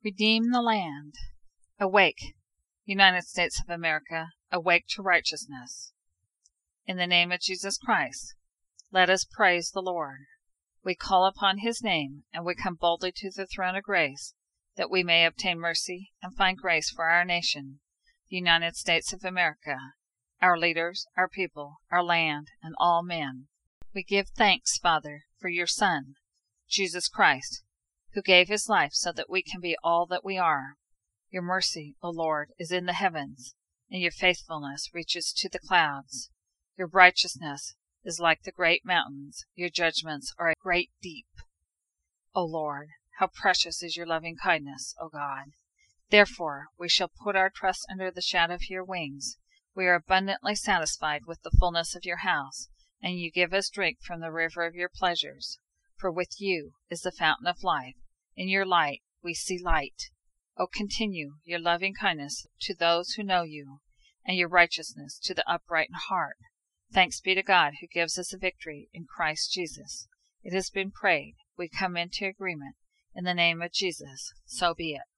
Redeem the land. Awake, United States of America, awake to righteousness. In the name of Jesus Christ, let us praise the Lord. We call upon His name, and we come boldly to the throne of grace, that we may obtain mercy and find grace for our nation, the United States of America, our leaders, our people, our land, and all men. We give thanks, Father, for your Son, Jesus Christ, who gave His life so that we can be all that we are. Your mercy, O Lord, is in the heavens, and your faithfulness reaches to the clouds. Your righteousness is like the great mountains, your judgments are a great deep. O Lord, how precious is your loving kindness, O God! Therefore we shall put our trust under the shadow of your wings. We are abundantly satisfied with the fullness of your house, and you give us drink from the river of your pleasures. For with you is the fountain of life. In your light we see light. O continue your loving kindness to those who know you, and your righteousness to the upright in heart. Thanks be to God who gives us a victory in Christ Jesus. It has been prayed. We come into agreement. In the name of Jesus, so be it.